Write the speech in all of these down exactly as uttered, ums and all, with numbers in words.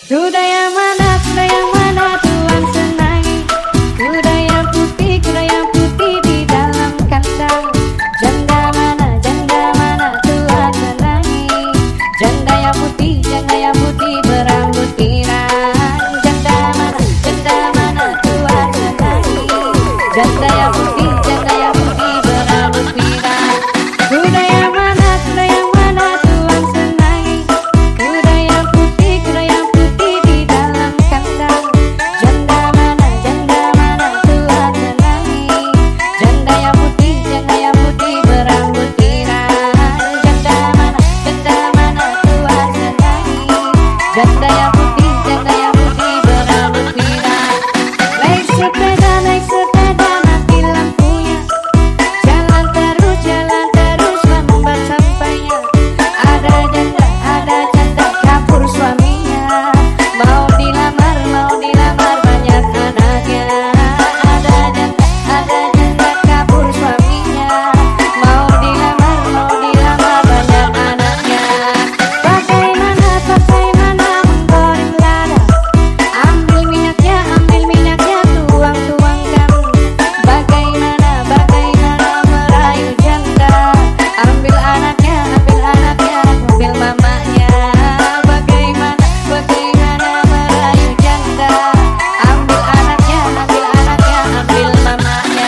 Kuda yang mana, kuda yang mana Tuhan senangi? Kuda yang putih, kuda yang putih di dalam kandang. Janda mana, janda mana Tuhan senangi? Janda yang putih, janda yang putih berambut pirang. Janda mana, janda mana Tuhan senangi? Janda yang putih, janda yang putih berambut pirang. Kuda yang mana, kuda yang mana Tuhan senangi? Kuda yang putih, kuda yang putih di dalam kandang. Janda mana, janda mana Tuhan senangi? Janda yang putih, janda yang putih berambut pirang. Janda mana, janda mana Tuhan senangi? Janda yang putih, janda yang putih berambut pirang. Naik sepeda, naik sepeda mati lampunya. Jalan terus, jalan terus lambat sampainya. Ada janda, ada janda kabur suaminya. Mau dilamar, mau dilamar banyak anaknya. Ada janda, ada janda kabur suaminya. Mau dilamar, mau dilamar banyak anaknya. Bagaimana, bagaimana menggoreng lada? Ambil minyaknya, ambil minyaknya, tuang, tuangkan. Bagaimana, bagaimana merayu janda? Ambil anaknya, ambil anaknya, ambil mamanya. Bagaimana, bagaimana merayu janda? Ambil anaknya, ambil anaknya, ambil mamanya.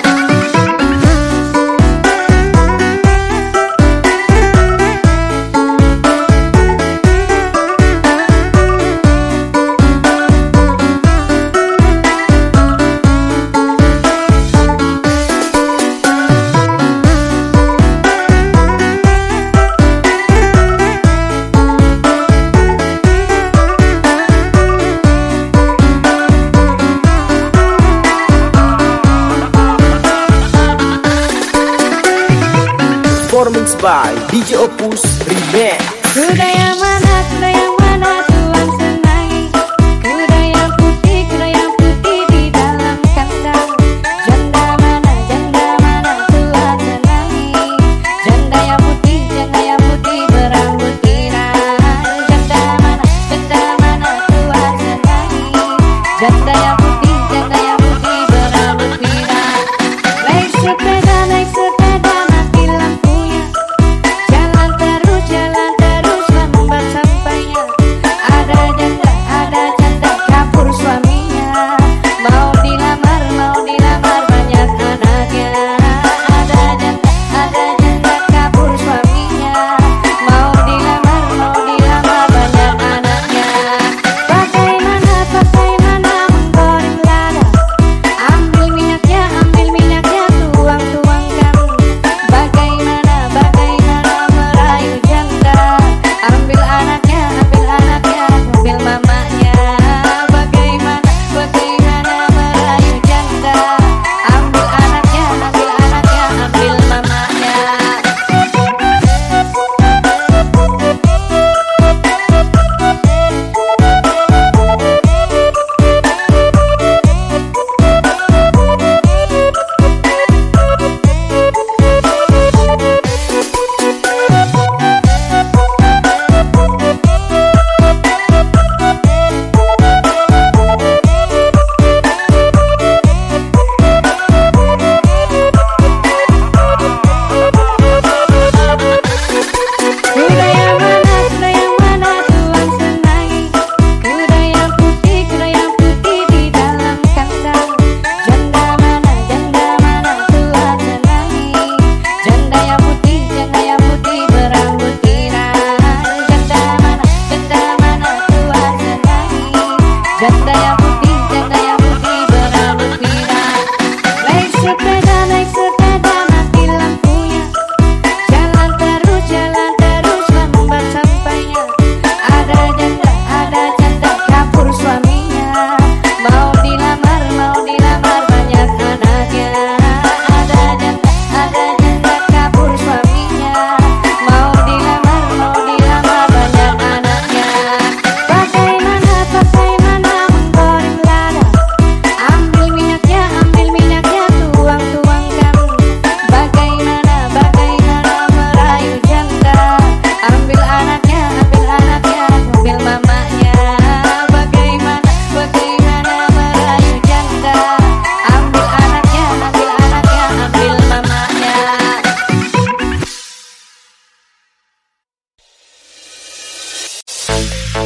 Performance by D J Opus Remix. Kuda yang mana, kuda yang mana Tuhan senangi? Kuda yang putih, kuda yang putih di dalam kandang. Janda mana, janda mana Tuhan senangi? Janda yang putih, janda yang putih berambut pirang. Janda mana, janda mana Tuhan senangi? Janda yang putih, janda yang putih berambut pirang. Naik sepeda, naik sepeda mati lampunya. Jalan terus, jalan terus lambat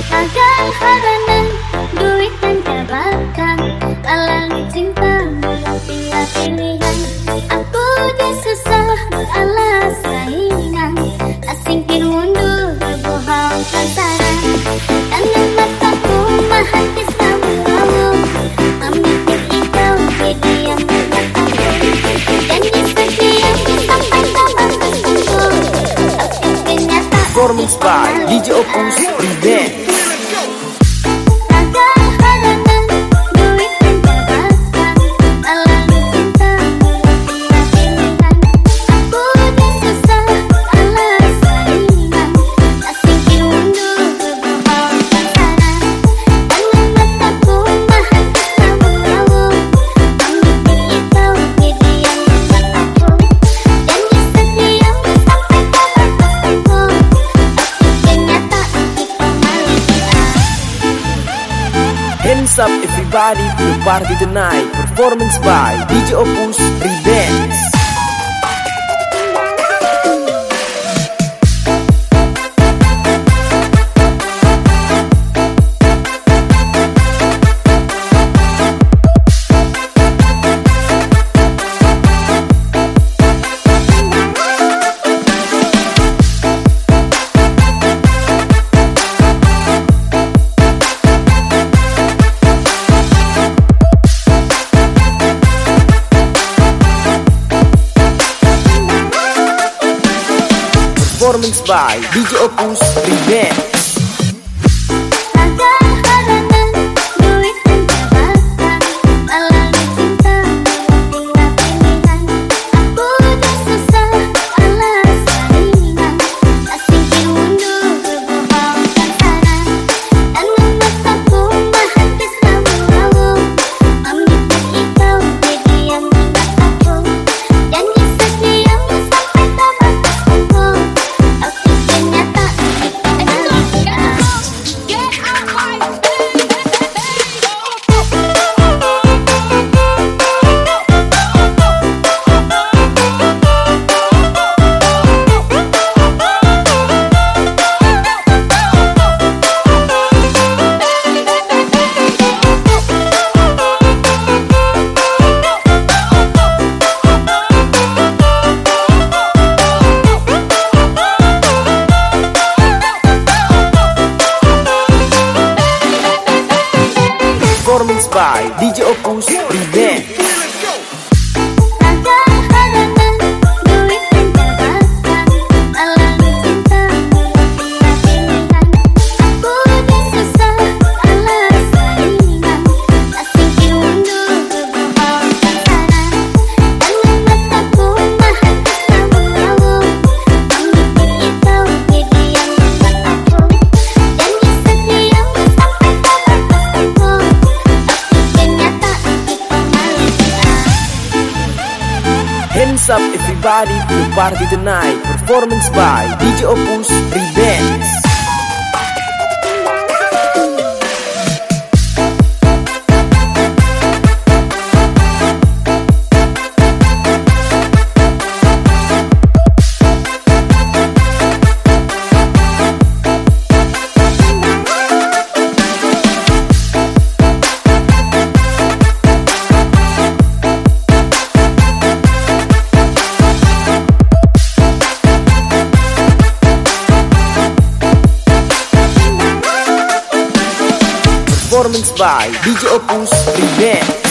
Agar harana, duit dan jabatan, alami cinta belum tinggal pilihan. Aku disusah beralas saingan, asingkin mundur berbohong pasaran. Tangan mataku hati selalu ambil kau jadi yang berkataku. Janji setia sampai kapan bersungguh, tapi ternyata Performance by D J Opus Remix. Hands up everybody to the party tonight. Performance by D J Opus Remix. Performance by D J Opus Remix. Performance by D J Opus Remix. Hands up everybody to the party tonight. Performance by D J Opus Remix. Performance by D J Opus Remix.